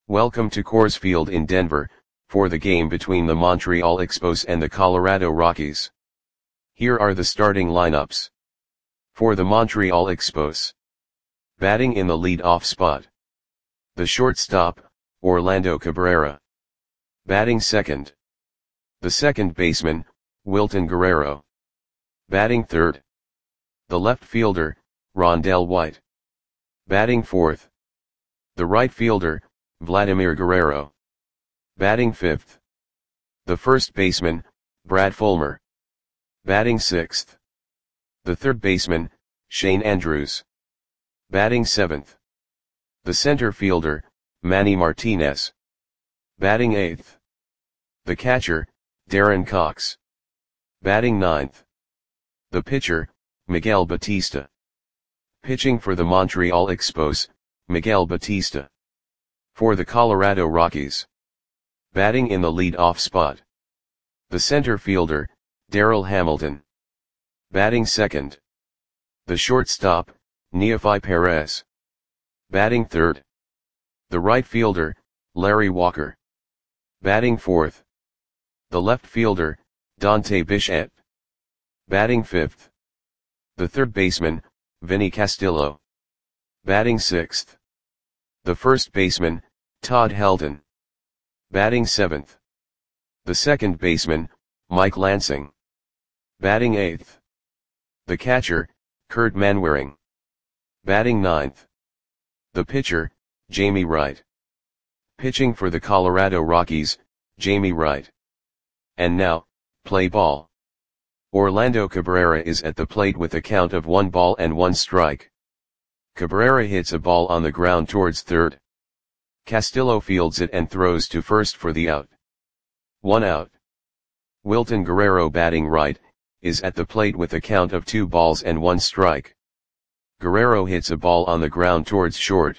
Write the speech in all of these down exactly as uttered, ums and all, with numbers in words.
Welcome to Coors Field in Denver, for the game between the Montreal Expos and the Colorado Rockies. Here are the starting lineups. For the Montreal Expos. Batting in the lead-off spot. The shortstop, Orlando Cabrera. Batting second. The second baseman, Wilton Guerrero. Batting third. The left fielder, Rondell White. Batting fourth. The right fielder, Vladimir Guerrero. Batting fifth. The first baseman, Brad Fulmer. Batting sixth. The third baseman, Shane Andrews. Batting seventh. The center fielder, Manny Martinez. Batting eighth. The catcher, Darren Cox. Batting ninth. The pitcher, Miguel Batista. Pitching for the Montreal Expos, Miguel Batista. For the Colorado Rockies. Batting in the lead-off spot. The center fielder, Darryl Hamilton. Batting second. The shortstop, Neofi Perez. Batting third. The right fielder, Larry Walker. Batting fourth. The left fielder, Dante Bichette. Batting fifth. The third baseman, Vinny Castillo. Batting sixth. The first baseman, Todd Helton. Batting seventh. The second baseman, Mike Lansing. Batting eighth. The catcher, Kurt Manwaring. Batting ninth. The pitcher, Jamie Wright. Pitching for the Colorado Rockies, Jamie Wright. And now, play ball. Orlando Cabrera is at the plate with a count of one ball and one strike. Cabrera hits a ball on the ground towards third. Castillo fields it and throws to first for the out. One out. Wilton Guerrero, batting right, is at the plate with a count of two balls and one strike. Guerrero hits a ball on the ground towards short.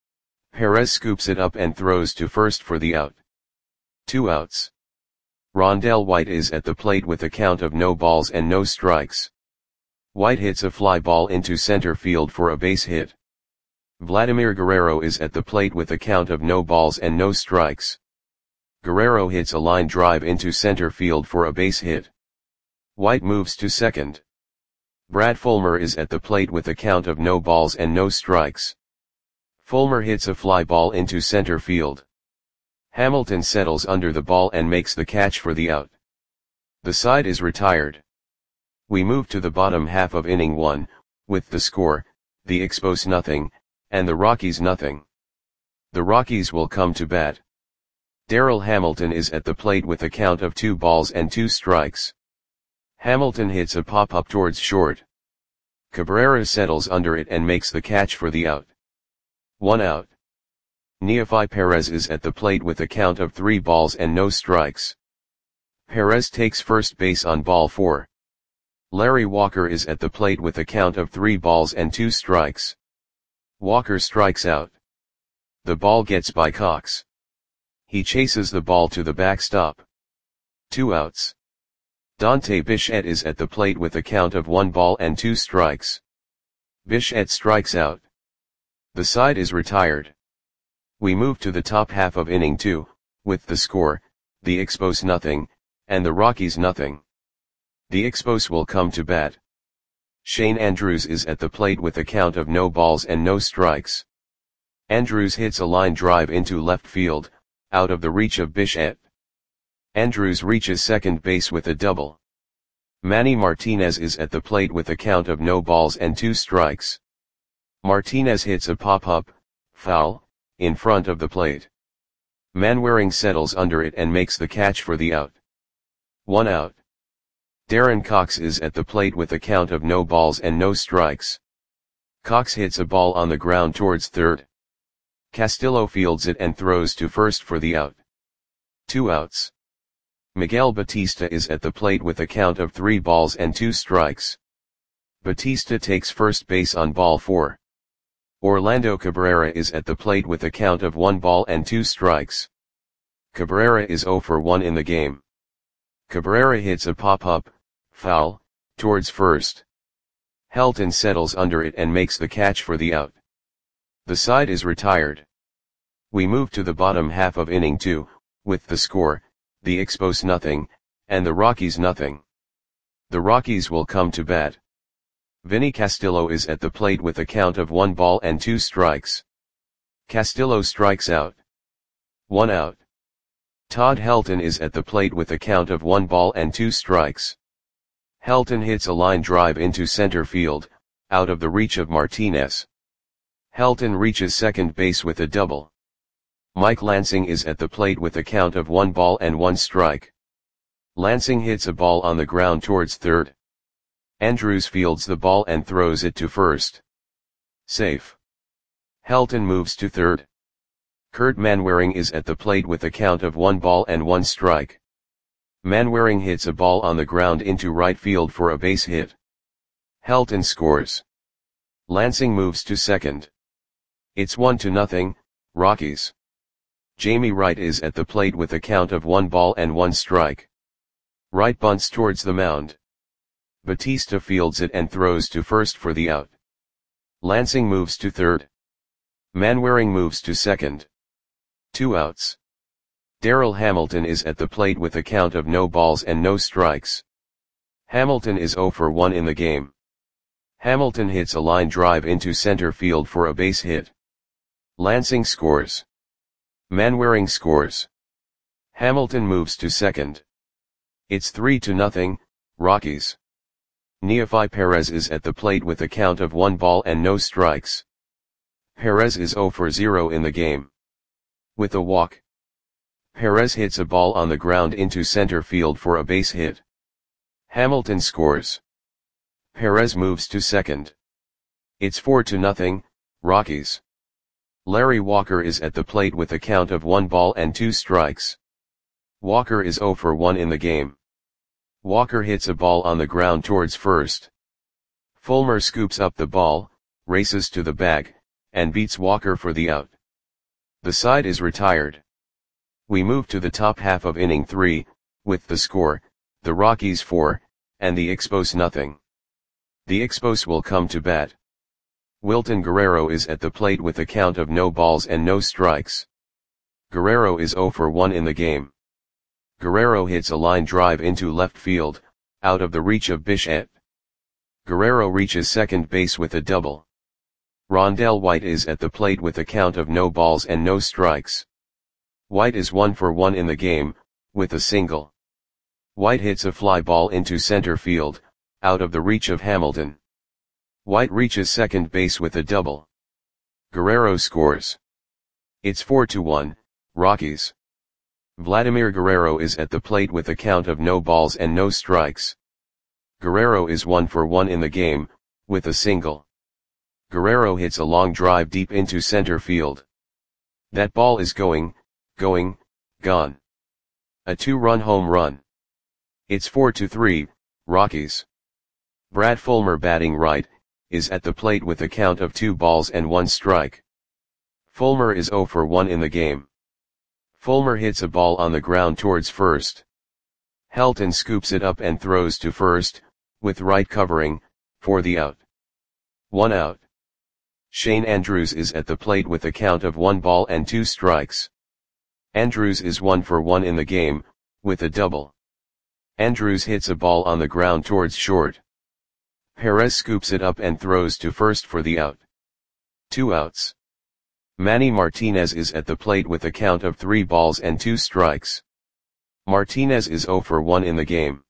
Perez scoops it up and throws to first for the out. Two outs. Rondell White is at the plate with a count of no balls and no strikes. White hits a fly ball into center field for a base hit. Vladimir Guerrero is at the plate with a count of no balls and no strikes. Guerrero hits a line drive into center field for a base hit. White moves to second. Brad Fulmer is at the plate with a count of no balls and no strikes. Fulmer hits a fly ball into center field. Hamilton settles under the ball and makes the catch for the out. The side is retired. We move to the bottom half of inning one, with the score, the Expos nothing, and the Rockies nothing. The Rockies will come to bat. Darryl Hamilton is at the plate with a count of two balls and two strikes. Hamilton hits a pop-up towards short. Cabrera settles under it and makes the catch for the out. One out. Neofi Perez is at the plate with a count of three balls and no strikes. Perez takes first base on ball four. Larry Walker is at the plate with a count of three balls and two strikes. Walker strikes out. The ball gets by Cox. He chases the ball to the backstop. Two outs. Dante Bichette is at the plate with a count of one ball and two strikes. Bichette strikes out. The side is retired. We move to the top half of inning two, with the score, the Expos nothing, and the Rockies nothing. The Expos will come to bat. Shane Andrews is at the plate with a count of no balls and no strikes. Andrews hits a line drive into left field, out of the reach of Bichette. Andrews reaches second base with a double. Manny Martinez is at the plate with a count of no balls and two strikes. Martinez hits a pop-up, foul, in front of the plate. Manwaring settles under it and makes the catch for the out. One out. Darren Cox is at the plate with a count of no balls and no strikes. Cox hits a ball on the ground towards third. Castillo fields it and throws to first for the out. Two outs. Miguel Batista is at the plate with a count of three balls and two strikes. Batista takes first base on ball four. Orlando Cabrera is at the plate with a count of one ball and two strikes. Cabrera is zero for one in the game. Cabrera hits a pop-up, foul, towards first. Helton settles under it and makes the catch for the out. The side is retired. We move to the bottom half of inning two, with the score, the Expos nothing, and the Rockies nothing. The Rockies will come to bat. Vinny Castillo is at the plate with a count of one ball and two strikes. Castillo strikes out. One out. Todd Helton is at the plate with a count of one ball and two strikes. Helton hits a line drive into center field, out of the reach of Martinez. Helton reaches second base with a double. Mike Lansing is at the plate with a count of one ball and one strike. Lansing hits a ball on the ground towards third. Andrews fields the ball and throws it to first. Safe. Helton moves to third. Kurt Manwaring is at the plate with a count of one ball and one strike. Manwaring hits a ball on the ground into right field for a base hit. Helton scores. Lansing moves to second. It's one to nothing, Rockies. Jamie Wright is at the plate with a count of one ball and one strike. Wright bunts towards the mound. Batista fields it and throws to first for the out. Lansing moves to third. Manwaring moves to second. Two outs. Darrell Hamilton is at the plate with a count of no balls and no strikes. Hamilton is zero for one in the game. Hamilton hits a line drive into center field for a base hit. Lansing scores. Manwaring scores. Hamilton moves to second. It's three to nothing, Rockies. Neofi Perez is at the plate with a count of one ball and no strikes. Perez is zero for zero in the game. With a walk. Perez hits a ball on the ground into center field for a base hit. Hamilton scores. Perez moves to second. It's four to nothing, Rockies. Larry Walker is at the plate with a count of one ball and two strikes. Walker is zero for one in the game. Walker hits a ball on the ground towards first. Fulmer scoops up the ball, races to the bag, and beats Walker for the out. The side is retired. We move to the top half of inning three, with the score, the Rockies four, and the Expos nothing. The Expos will come to bat. Wilton Guerrero is at the plate with a count of no balls and no strikes. Guerrero is zero for one in the game. Guerrero hits a line drive into left field, out of the reach of Bichette. Guerrero reaches second base with a double. Rondell White is at the plate with a count of no balls and no strikes. White is one for one in the game, with a single. White hits a fly ball into center field, out of the reach of Hamilton. White reaches second base with a double. Guerrero scores. It's four to one, Rockies. Vladimir Guerrero is at the plate with a count of no balls and no strikes. Guerrero is one for one in the game, with a single. Guerrero hits a long drive deep into center field. That ball is going, going, gone. A two-run home run. It's four to three, Rockies. Brad Fulmer, batting right, is at the plate with a count of two balls and one strike. Fulmer is zero for one in the game. Fulmer hits a ball on the ground towards first. Helton scoops it up and throws to first, with Wright covering, for the out. One out. Shane Andrews is at the plate with a count of one ball and two strikes. Andrews is one for one in the game, with a double. Andrews hits a ball on the ground towards short. Perez scoops it up and throws to first for the out. Two outs. Manny Martinez is at the plate with a count of three balls and two strikes. Martinez is zero for one in the game.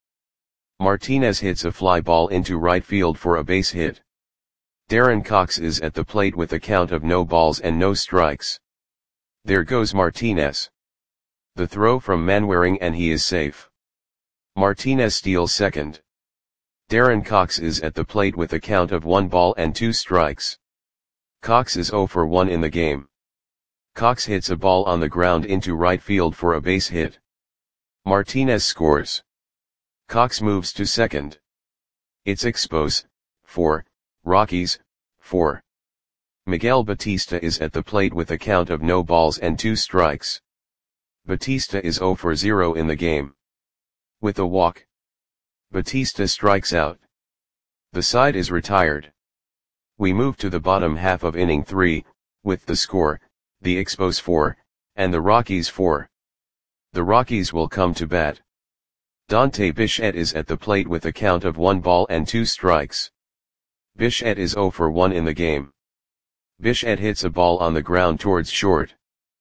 Martinez hits a fly ball into right field for a base hit. Darren Cox is at the plate with a count of no balls and no strikes. There goes Martinez. The throw from Manwaring and he is safe. Martinez steals second. Darren Cox is at the plate with a count of one ball and two strikes. Cox is zero for one in the game. Cox hits a ball on the ground into right field for a base hit. Martinez scores. Cox moves to second. It's Expos, four, Rockies, four. Miguel Batista is at the plate with a count of no balls and two strikes. Batista is zero for zero in the game. With a walk. Batista strikes out. The side is retired. We move to the bottom half of inning three, with the score, the Expos four, and the Rockies four. The Rockies will come to bat. Dante Bichette is at the plate with a count of one ball and two strikes. Bichette is zero for one in the game. Bichette hits a ball on the ground towards short.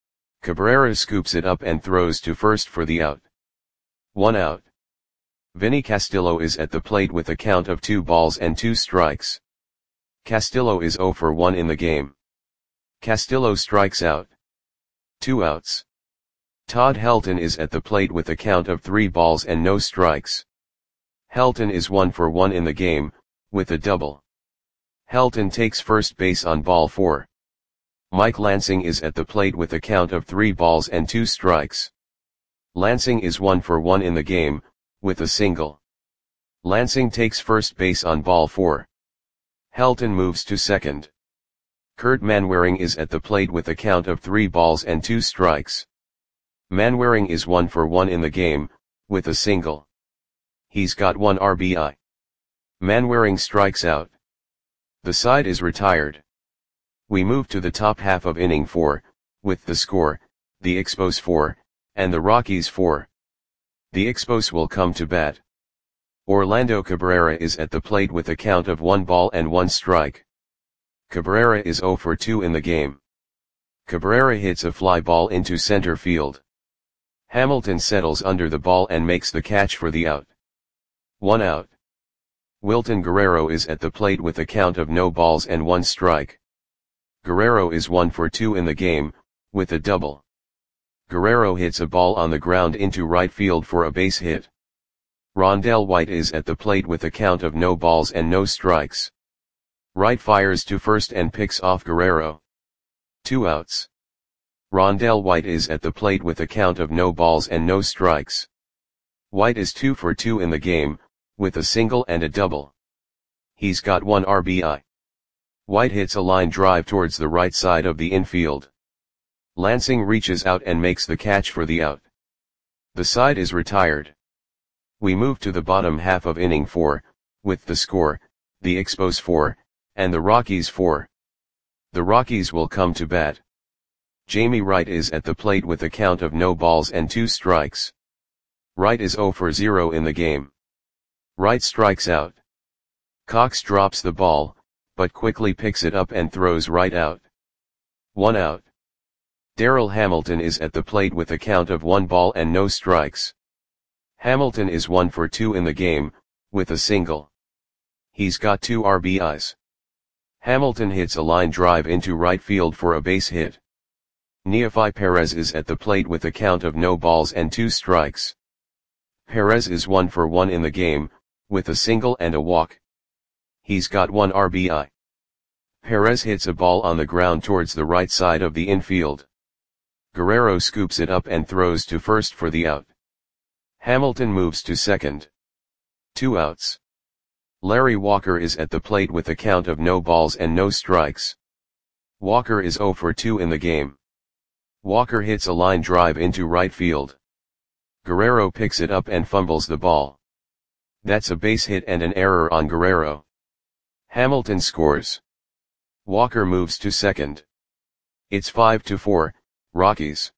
Cabrera scoops it up and throws to first for the out. One out. Vinny Castillo is at the plate with a count of two balls and two strikes. Castillo is zero for one in the game. Castillo strikes out. Two outs. Todd Helton is at the plate with a count of three balls and no strikes. Helton is one for one in the game, with a double. Helton takes first base on ball four. Mike Lansing is at the plate with a count of three balls and two strikes. Lansing is one for one in the game, with a single. Lansing takes first base on ball four. Helton moves to second. Kurt Manwaring is at the plate with a count of three balls and two strikes. Manwaring is one for one in the game, with a single. He's got one R B I. Manwaring strikes out. The side is retired. We move to the top half of inning four, with the score, the Expos four, and the Rockies four. The Expos will come to bat. Orlando Cabrera is at the plate with a count of one ball and one strike. Cabrera is zero for two in the game. Cabrera hits a fly ball into center field. Hamilton settles under the ball and makes the catch for the out. One out. Wilton Guerrero is at the plate with a count of no balls and one strike. Guerrero is one for two in the game, with a double. Guerrero hits a ball on the ground into right field for a base hit. Rondell White is at the plate with a count of no balls and no strikes. Wright fires to first and picks off Guerrero. Two outs. Rondell White is at the plate with a count of no balls and no strikes. White is two for two in the game, with a single and a double. He's got one R B I. White hits a line drive towards the right side of the infield. Lansing reaches out and makes the catch for the out. The side is retired. We move to the bottom half of inning four, with the score, the Expos four, and the Rockies four. The Rockies will come to bat. Jamie Wright is at the plate with a count of no balls and two strikes. Wright is zero for zero in the game. Wright strikes out. Cox drops the ball, but quickly picks it up and throws right out. One out. Darryl Hamilton is at the plate with a count of one ball and no strikes. Hamilton is one for two in the game, with a single. He's got two R B Is. Hamilton hits a line drive into right field for a base hit. Neofi Perez is at the plate with a count of no balls and two strikes. Perez is one for one in the game, with a single and a walk. He's got one R B I. Perez hits a ball on the ground towards the right side of the infield. Guerrero scoops it up and throws to first for the out. Hamilton moves to second. Two outs. Larry Walker is at the plate with a count of no balls and no strikes. Walker is zero for two in the game. Walker hits a line drive into right field. Guerrero picks it up and fumbles the ball. That's a base hit and an error on Guerrero. Hamilton scores. Walker moves to second. It's five to four, Rockies.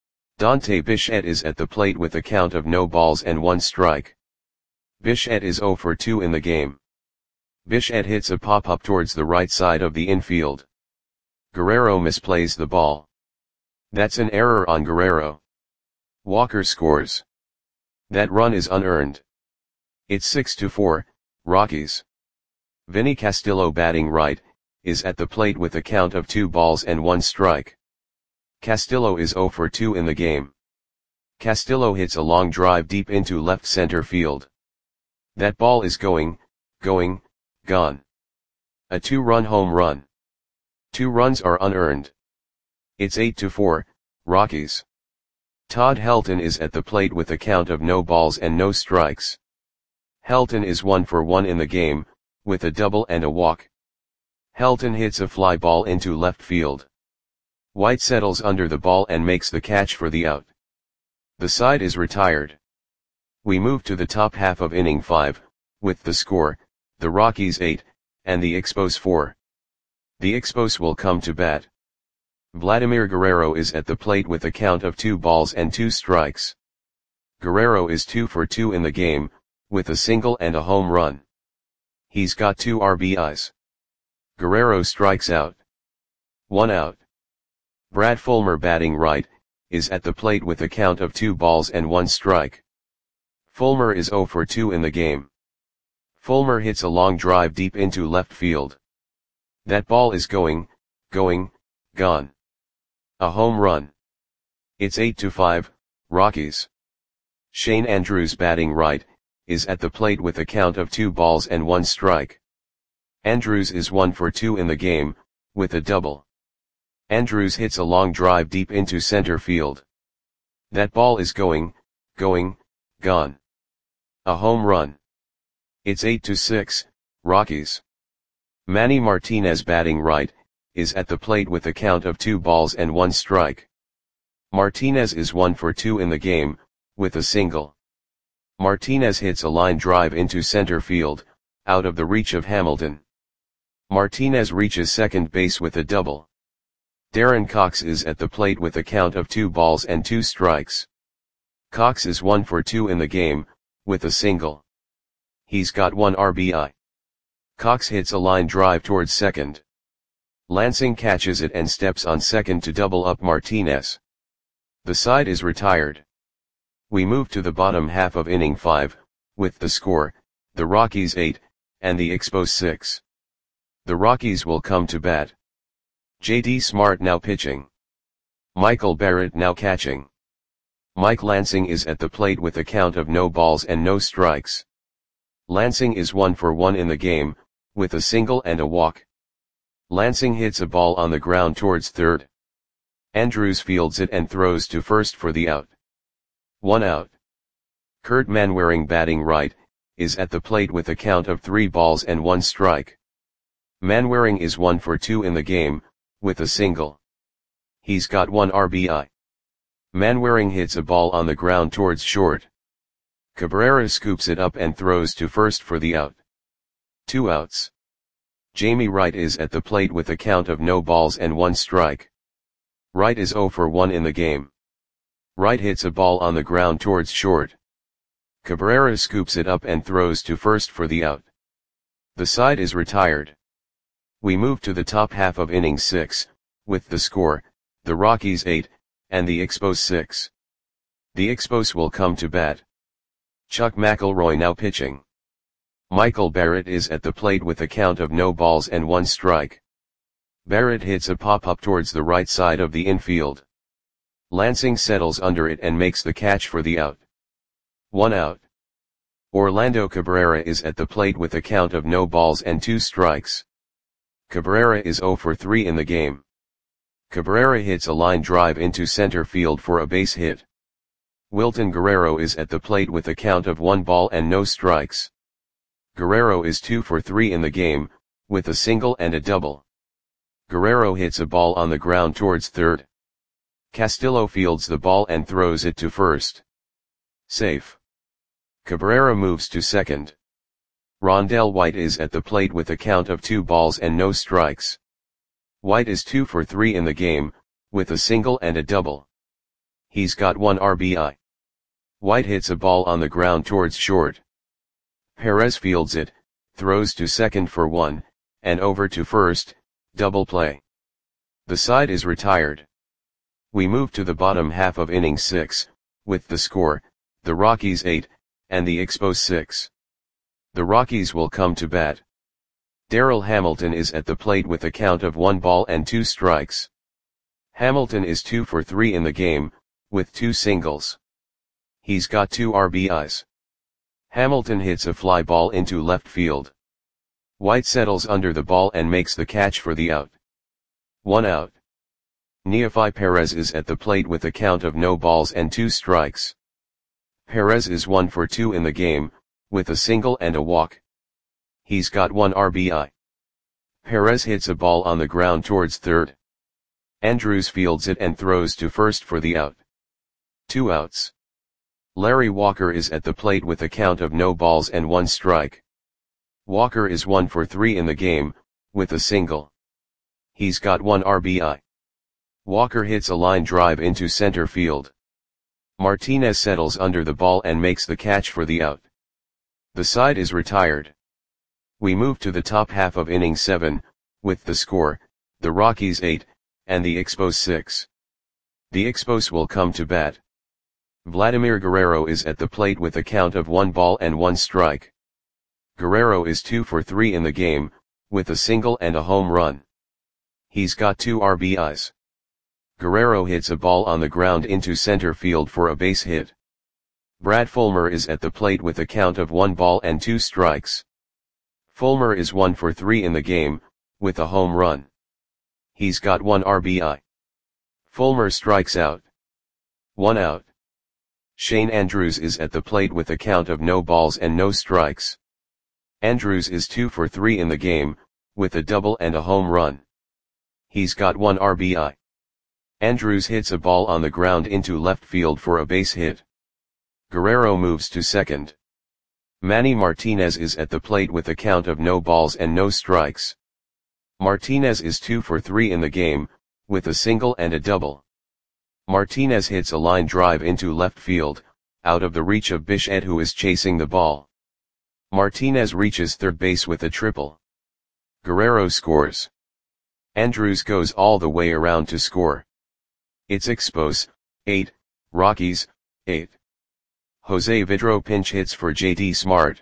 Dante Bichette is at the plate with a count of no balls and one strike. Bichette is zero for two in the game. Bichette hits a pop-up towards the right side of the infield. Guerrero misplays the ball. That's an error on Guerrero. Walker scores. That run is unearned. It's six to four, Rockies. Vinny Castillo, batting right, is at the plate with a count of two balls and one strike. Castillo is zero for two in the game. Castillo hits a long drive deep into left center field. That ball is going, going, gone. A two-run home run. Two runs are unearned. It's eight to four, Rockies. Todd Helton is at the plate with a count of no balls and no strikes. Helton is one for one in the game, with a double and a walk. Helton hits a fly ball into left field. White settles under the ball and makes the catch for the out. The side is retired. We move to the top half of inning five, with the score, the Rockies eight, and the Expos four. The Expos will come to bat. Vladimir Guerrero is at the plate with a count of two balls and two strikes. Guerrero is two for two in the game, with a single and a home run. He's got two R B Is. Guerrero strikes out. One out. Brad Fulmer, batting right, is at the plate with a count of two balls and one strike. Fulmer is zero for two in the game. Fulmer hits a long drive deep into left field. That ball is going, going, gone. A home run. It's eight to five, Rockies. Shane Andrews, batting right, is at the plate with a count of two balls and one strike. Andrews is one for two in the game, with a double. Andrews hits a long drive deep into center field. That ball is going, going, gone. A home run. It's eight to six, Rockies. Manny Martinez, batting right, is at the plate with a count of two balls and one strike. Martinez is one for two in the game, with a single. Martinez hits a line drive into center field, out of the reach of Hamilton. Martinez reaches second base with a double. Darren Cox is at the plate with a count of two balls and two strikes. Cox is one for two in the game, with a single. He's got one R B I. Cox hits a line drive towards second. Lansing catches it and steps on second to double up Martinez. The side is retired. We move to the bottom half of inning five, with the score, the Rockies eight, and the Expos six. The Rockies will come to bat. J D Smart now pitching. Michael Barrett now catching. Mike Lansing is at the plate with a count of no balls and no strikes. Lansing is one for one in the game, with a single and a walk. Lansing hits a ball on the ground towards third. Andrews fields it and throws to first for the out. One out. Kurt Manwaring, batting right, is at the plate with a count of three balls and one strike. Manwaring is one for two in the game, with a single. He's got one R B I. Manwaring hits a ball on the ground towards short. Cabrera scoops it up and throws to first for the out. Two outs. Jamie Wright is at the plate with a count of no balls and one strike. Wright is zero for one in the game. Wright hits a ball on the ground towards short. Cabrera scoops it up and throws to first for the out. The side is retired. We move to the top half of inning six, with the score, the Rockies eight, and the Expos six. The Expos will come to bat. Chuck McElroy now pitching. Michael Barrett is at the plate with a count of no balls and one strike. Barrett hits a pop-up towards the right side of the infield. Lansing settles under it and makes the catch for the out. One out. Orlando Cabrera is at the plate with a count of no balls and two strikes. Cabrera is zero for three in the game. Cabrera hits a line drive into center field for a base hit. Wilton Guerrero is at the plate with a count of one ball and no strikes. Guerrero is two for three in the game, with a single and a double. Guerrero hits a ball on the ground towards third. Castillo fields the ball and throws it to first. Safe. Cabrera moves to second. Rondell White is at the plate with a count of two balls and no strikes. White is two for three in the game, with a single and a double. He's got one R B I. White hits a ball on the ground towards short. Perez fields it, throws to second for one, and over to first, double play. The side is retired. We move to the bottom half of inning six, with the score, the Rockies eight, and the Expos six. The Rockies will come to bat. Darrell Hamilton is at the plate with a count of one ball and two strikes. Hamilton is two for three in the game, with two singles. He's got two R B Is. Hamilton hits a fly ball into left field. White settles under the ball and makes the catch for the out. One out. Neofi Perez is at the plate with a count of no balls and two strikes. Perez is one for two in the game, with a single and a walk. He's got one R B I. Perez hits a ball on the ground towards third. Andrews fields it and throws to first for the out. Two outs. Larry Walker is at the plate with a count of no balls and one strike. Walker is one for three in the game, with a single. He's got one R B I. Walker hits a line drive into center field. Martinez settles under the ball and makes the catch for the out. The side is retired. We move to the top half of inning seven, with the score, the Rockies eight, and the Expos six. The Expos will come to bat. Vladimir Guerrero is at the plate with a count of one ball and one strike. Guerrero is two for three in the game, with a single and a home run. He's got two R B Is. Guerrero hits a ball on the ground into center field for a base hit. Brad Fulmer is at the plate with a count of one ball and two strikes. Fulmer is one for three in the game, with a home run. He's got one R B I. Fulmer strikes out. One out. Shane Andrews is at the plate with a count of no balls and no strikes. Andrews is two for three in the game, with a double and a home run. He's got one R B I. Andrews hits a ball on the ground into left field for a base hit. Guerrero moves to second. Manny Martinez is at the plate with a count of no balls and no strikes. Martinez is two for three in the game, with a single and a double. Martinez hits a line drive into left field, out of the reach of Bichette, who is chasing the ball. Martinez reaches third base with a triple. Guerrero scores. Andrews goes all the way around to score. It's Expos, eight, Rockies, eight. Jose Vidro pinch hits for J D Smart.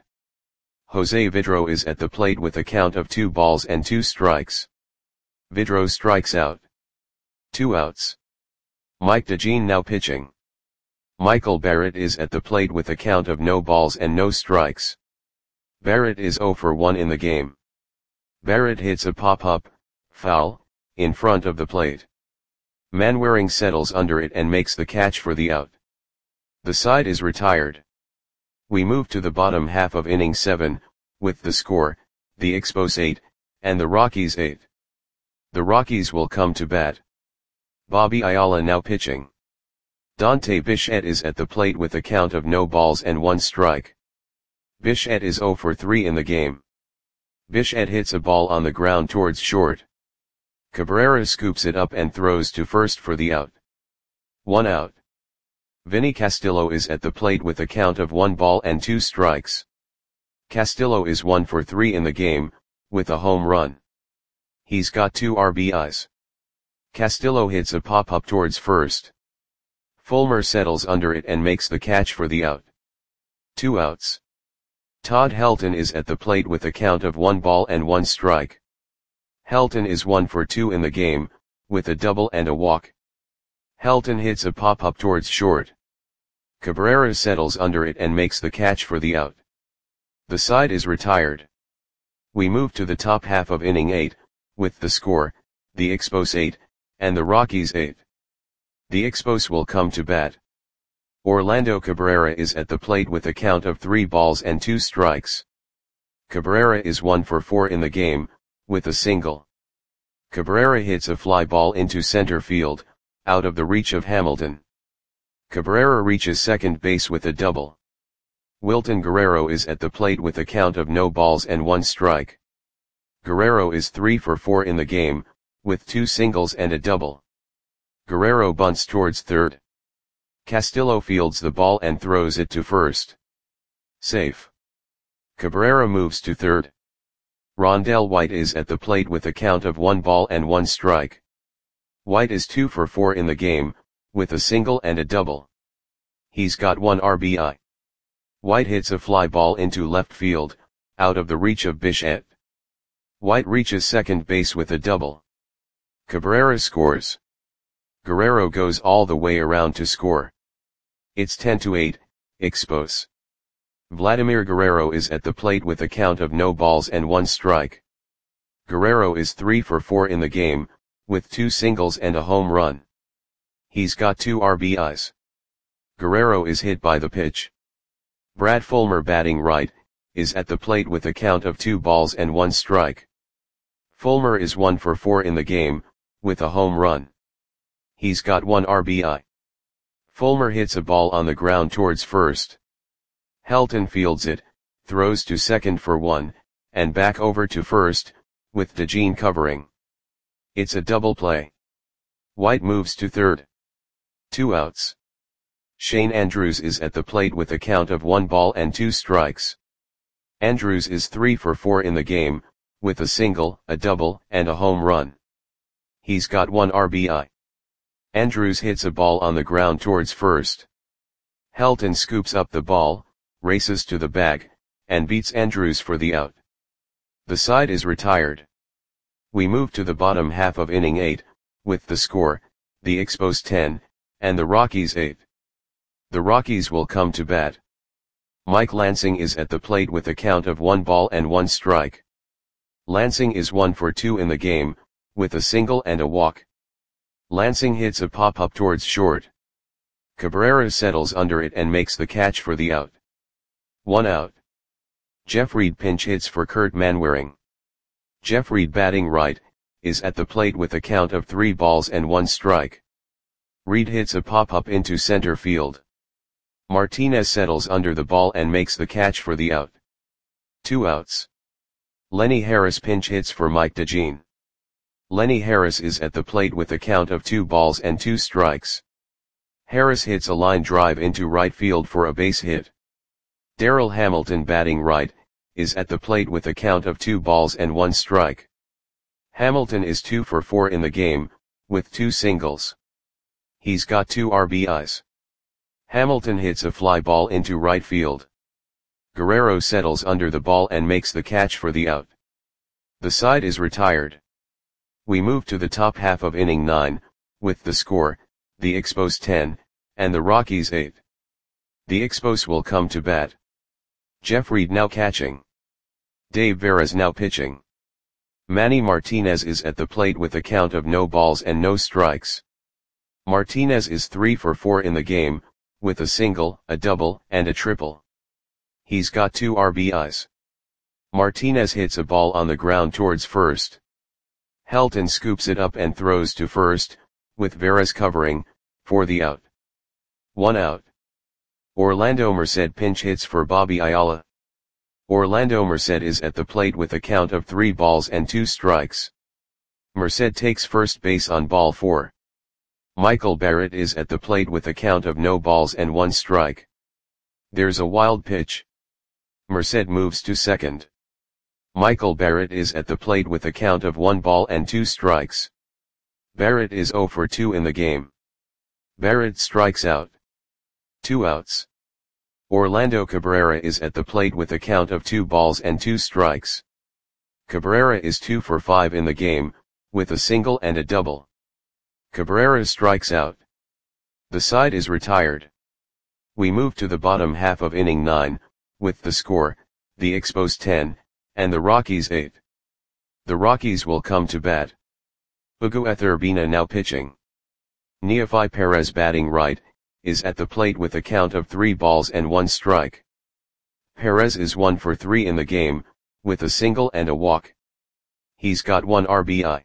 Jose Vidro is at the plate with a count of two balls and two strikes. Vidro strikes out. Two outs. Mike DeJean now pitching. Michael Barrett is at the plate with a count of no balls and no strikes. Barrett is zero for one in the game. Barrett hits a pop-up, foul, in front of the plate. Manwaring settles under it and makes the catch for the out. The side is retired. We move to the bottom half of inning seven, with the score, the Expos eight, and the Rockies eight. The Rockies will come to bat. Bobby Ayala now pitching. Dante Bichette is at the plate with a count of no balls and one strike. Bichette is zero for three in the game. Bichette hits a ball on the ground towards short. Cabrera scoops it up and throws to first for the out. One out. Vinny Castillo is at the plate with a count of one ball and two strikes. Castillo is one for three in the game, with a home run. He's got two R B Is. Castillo hits a pop-up towards first. Fulmer settles under it and makes the catch for the out. Two outs. Todd Helton is at the plate with a count of one ball and one strike. Helton is one for two in the game, with a double and a walk. Helton hits a pop-up towards short. Cabrera settles under it and makes the catch for the out. The side is retired. We move to the top half of inning eight, with the score, the Expos eight, and the Rockies eight. The Expos will come to bat. Orlando Cabrera is at the plate with a count of three balls and two strikes. Cabrera is one for four in the game, with a single. Cabrera hits a fly ball into center field, out of the reach of Hamilton. Cabrera reaches second base with a double. Wilton Guerrero is at the plate with a count of no balls and one strike. Guerrero is three for four in the game, with two singles and a double. Guerrero bunts towards third. Castillo fields the ball and throws it to first. Safe. Cabrera moves to third. Rondell White is at the plate with a count of one ball and one strike. White is two for four in the game, with a single and a double. He's got one R B I. White hits a fly ball into left field, out of the reach of Bichette. White reaches second base with a double. Cabrera scores. Guerrero goes all the way around to score. It's ten to eight, Expos. Vladimir Guerrero is at the plate with a count of no balls and one strike. Guerrero is three for four in the game, with two singles and a home run. He's got two R B Is. Guerrero is hit by the pitch. Brad Fulmer, batting right, is at the plate with a count of two balls and one strike. Fulmer is one for four in the game, with a home run. He's got one R B I. Fulmer hits a ball on the ground towards first. Helton fields it, throws to second for one, and back over to first, with DeJean covering. It's a double play. White moves to third. Two outs. Shane Andrews is at the plate with a count of one ball and two strikes. Andrews is three for four in the game, with a single, a double, and a home run. He's got one R B I. Andrews hits a ball on the ground towards first. Helton scoops up the ball, races to the bag, and beats Andrews for the out. The side is retired. We move to the bottom half of inning eight, with the score, the Expos ten, and the Rockies eight. The Rockies will come to bat. Mike Lansing is at the plate with a count of one ball and one strike. Lansing is one for two in the game, with a single and a walk. Lansing hits a pop-up towards short. Cabrera settles under it and makes the catch for the out. One out. Jeff Reed pinch hits for Kurt Manwaring. Jeff Reed, batting right, is at the plate with a count of three balls and one strike. Reed hits a pop-up into center field. Martinez settles under the ball and makes the catch for the out. Two outs. Lenny Harris pinch hits for Mike DeJean. Lenny Harris is at the plate with a count of two balls and two strikes. Harris hits a line drive into right field for a base hit. Darryl Hamilton, batting right, is at the plate with a count of two balls and one strike. Hamilton is two for four in the game, with two singles. He's got two R B Is. Hamilton hits a fly ball into right field. Guerrero settles under the ball and makes the catch for the out. The side is retired. We move to the top half of inning nine, with the score, the Expos ten, and the Rockies eight. The Expos will come to bat. Jeff Reed now catching. Dave Veras now pitching. Manny Martinez is at the plate with a count of no balls and no strikes. Martinez is three for four in the game, with a single, a double, and a triple. He's got two R B Is. Martinez hits a ball on the ground towards first. Helton scoops it up and throws to first, with Veras covering, for the out. One out. Orlando Merced pinch hits for Bobby Ayala. Orlando Merced is at the plate with a count of three balls and two strikes. Merced takes first base on ball four. Michael Barrett is at the plate with a count of no balls and one strike. There's a wild pitch. Merced moves to second. Michael Barrett is at the plate with a count of one ball and two strikes. Barrett is zero for two in the game. Barrett strikes out. Two outs. Orlando Cabrera is at the plate with a count of two balls and two strikes. Cabrera is two for five in the game, with a single and a double. Cabrera strikes out. The side is retired. We move to the bottom half of inning nine, with the score, the Expos ten, and the Rockies eight. The Rockies will come to bat. Hugo Etherbina now pitching. Neofi Perez, batting right, is at the plate with a count of three balls and one strike. Perez is one for three in the game, with a single and a walk. He's got one R B I.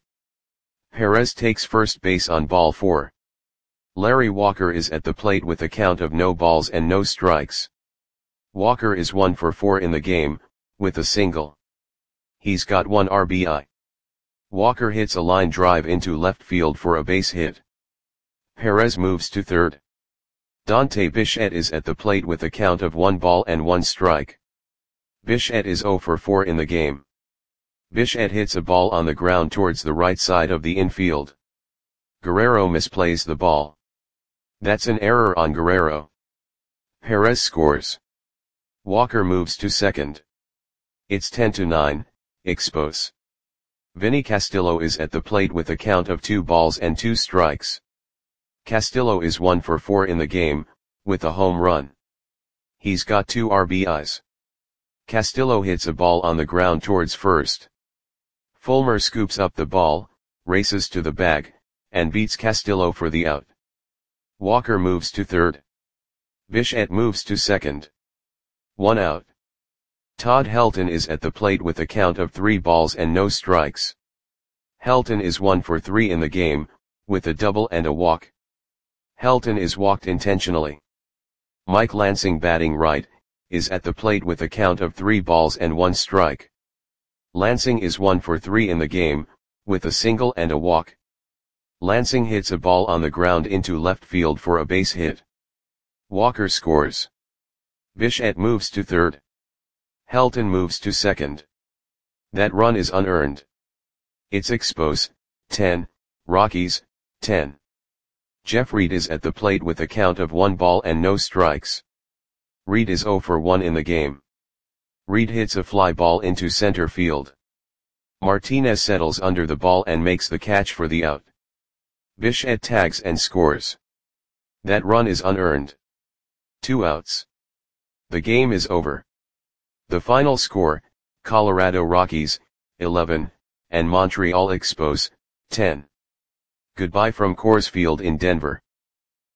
Perez takes first base on ball four. Larry Walker is at the plate with a count of no balls and no strikes. Walker is one for four in the game, with a single. He's got one R B I. Walker hits a line drive into left field for a base hit. Perez moves to third. Dante Bichette is at the plate with a count of one ball and one strike. Bichette is zero for four in the game. Bichette hits a ball on the ground towards the right side of the infield. Guerrero misplays the ball. That's an error on Guerrero. Perez scores. Walker moves to second. It's ten to nine, Expos. Vinny Castillo is at the plate with a count of two balls and two strikes. Castillo is one for four in the game, with a home run. He's got two R B Is. Castillo hits a ball on the ground towards first. Fulmer scoops up the ball, races to the bag, and beats Castillo for the out. Walker moves to third. Bichette moves to second. One out. Todd Helton is at the plate with a count of three balls and no strikes. Helton is one for three in the game, with a double and a walk. Helton is walked intentionally. Mike Lansing, batting right, is at the plate with a count of three balls and one strike. Lansing is one for three in the game, with a single and a walk. Lansing hits a ball on the ground into left field for a base hit. Walker scores. Bichette moves to third. Helton moves to second. That run is unearned. It's Expos, ten, Rockies, ten. Jeff Reed is at the plate with a count of one ball and no strikes. Reed is zero for one in the game. Reed hits a fly ball into center field. Martinez settles under the ball and makes the catch for the out. Bichette tags and scores. That run is unearned. Two outs. The game is over. The final score, Colorado Rockies, eleven, and Montreal Expos, ten. Goodbye from Coors Field in Denver.